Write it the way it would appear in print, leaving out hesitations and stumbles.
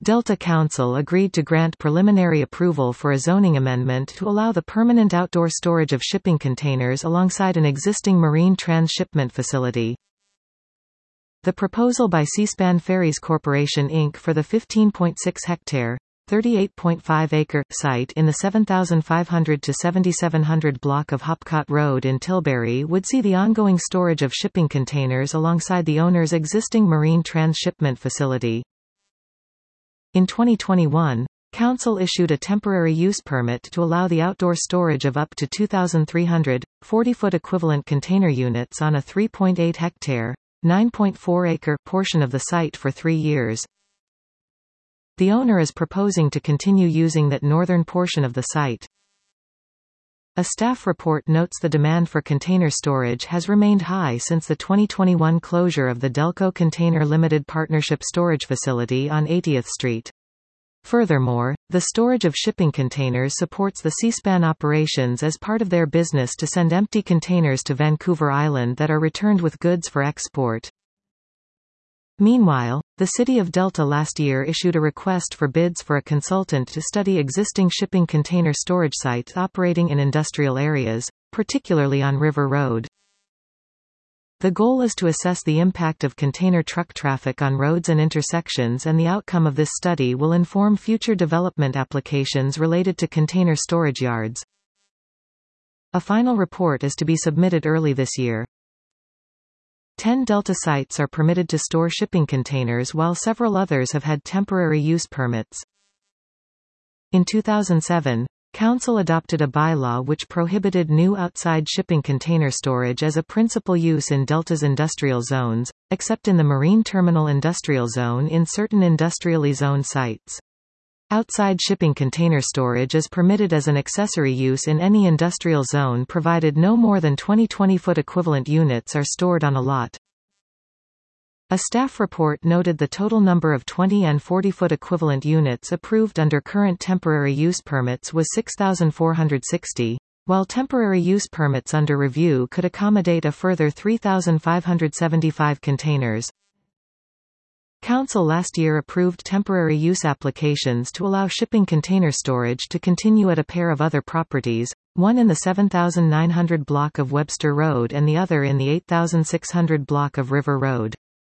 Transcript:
Delta Council agreed to grant preliminary approval for a zoning amendment to allow the permanent outdoor storage of shipping containers alongside an existing marine transshipment facility. The proposal by Seaspan Ferries Corporation Inc. for the 15.6-hectare, 38.5-acre site in the 7500 to 7700 block of Hopcott Road in Tilbury would see the ongoing storage of shipping containers alongside the owner's existing marine transshipment facility. In 2021, Council issued a temporary use permit to allow the outdoor storage of up to 2,300, 40-foot equivalent container units on a 3.8-hectare, 9.4-acre portion of the site for 3 years. The owner is proposing to continue using that northern portion of the site. A staff report notes the demand for container storage has remained high since the 2021 closure of the Delco Container Limited Partnership storage facility on 80th Street. Furthermore, the storage of shipping containers supports the Seaspan operations as part of their business to send empty containers to Vancouver Island that are returned with goods for export. Meanwhile, the City of Delta last year issued a request for bids for a consultant to study existing shipping container storage sites operating in industrial areas, particularly on River Road. The goal is to assess the impact of container truck traffic on roads and intersections, and the outcome of this study will inform future development applications related to container storage yards. A final report is to be submitted early this year. 10 Delta sites are permitted to store shipping containers while several others have had temporary use permits. In 2007, Council adopted a bylaw which prohibited new outside shipping container storage as a principal use in Delta's industrial zones, except in the Marine Terminal Industrial Zone in certain industrially zoned sites. Outside shipping container storage is permitted as an accessory use in any industrial zone provided no more than 20 20-foot equivalent units are stored on a lot. A staff report noted the total number of 20 and 40-foot equivalent units approved under current temporary use permits was 6,460, while temporary use permits under review could accommodate a further 3,575 containers. Council last year approved temporary use applications to allow shipping container storage to continue at a pair of other properties, one in the 7,900 block of Webster Road and the other in the 8,600 block of River Road.